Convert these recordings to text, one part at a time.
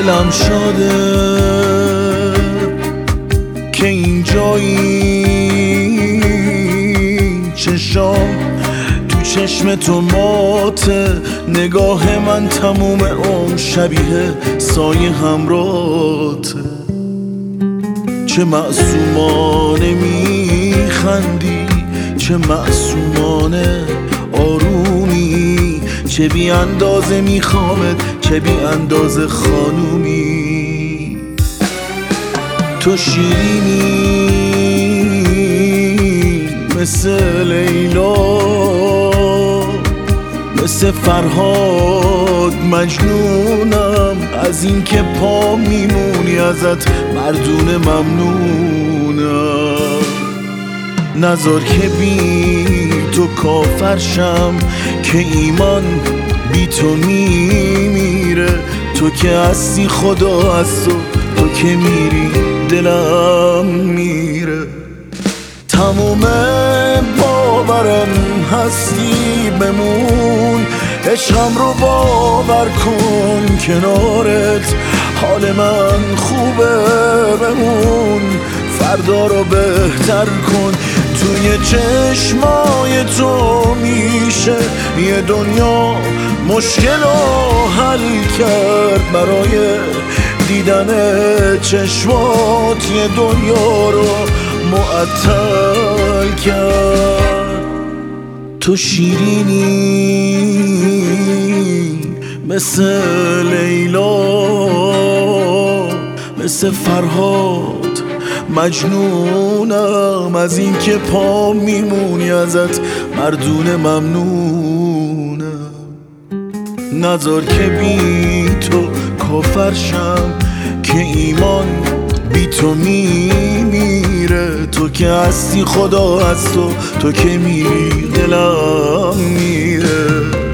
دلم شاده که اینجایی، چشام تو چشم تو ماته، نگاه من تموم عمر شبیه سایه همراته. چه معصومانه میخندی، چه معصومانه آرومی، چه بی اندازه میخوامت، چه بی اندازه خانومی. تو شیرینی مثل لیلا، مثل فرهاد مجنونم، از این که پا میمونی ازت مردونه ممنونم. نذار که بی تو کافرشم، که ایمان بی تو میمیره. تو که هستی خدا از تو که میری دلم میره. تموم باورم هستی بمون، عشقم رو باور کن کنارت، حال من خوبه بمون، فردا رو بهتر کن. توی چشمای تو میشه یه دنیا مشکل رو حل کرد، برای دیدن چشمات یه دنیا رو معطل کرد. تو شیرینی مثل لیلا، مثل فرهاد مجنونم، از این که پا میمونی ازت مردونه ممنونم. نذار که بی تو کافرشم، که ایمان بی تو میمیره. تو که هستی خدا از تو که میری دلم میره.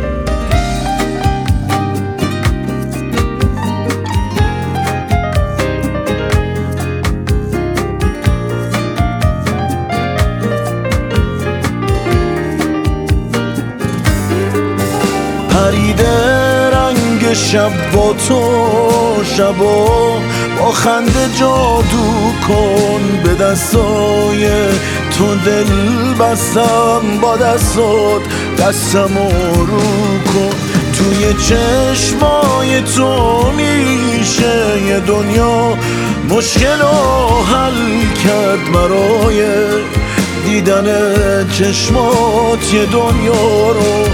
پریده رنگ شب با تو، شبا با خنده جادو کن، به دستای تو دل بستم، با دستات دستمو رو کن. توی چشمای تو میشه یه دنیا مشکل رو حل کرد، برای دیدن چشمات یه دنیا رو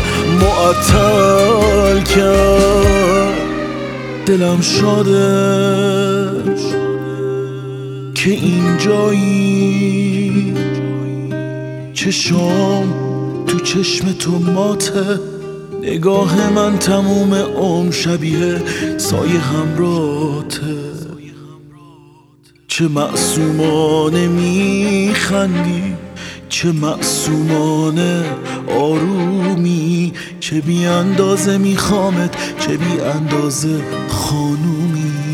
معطل کرد. دلم شاده که اینجایی، چشام تو چشم تو ماته، نگاه من تموم عمر شبیه سایه همراته. چه معصومانه میخندی، چه معصومانه آرومی، چه بی اندازه میخوامت، چه بی اندازه خانومی.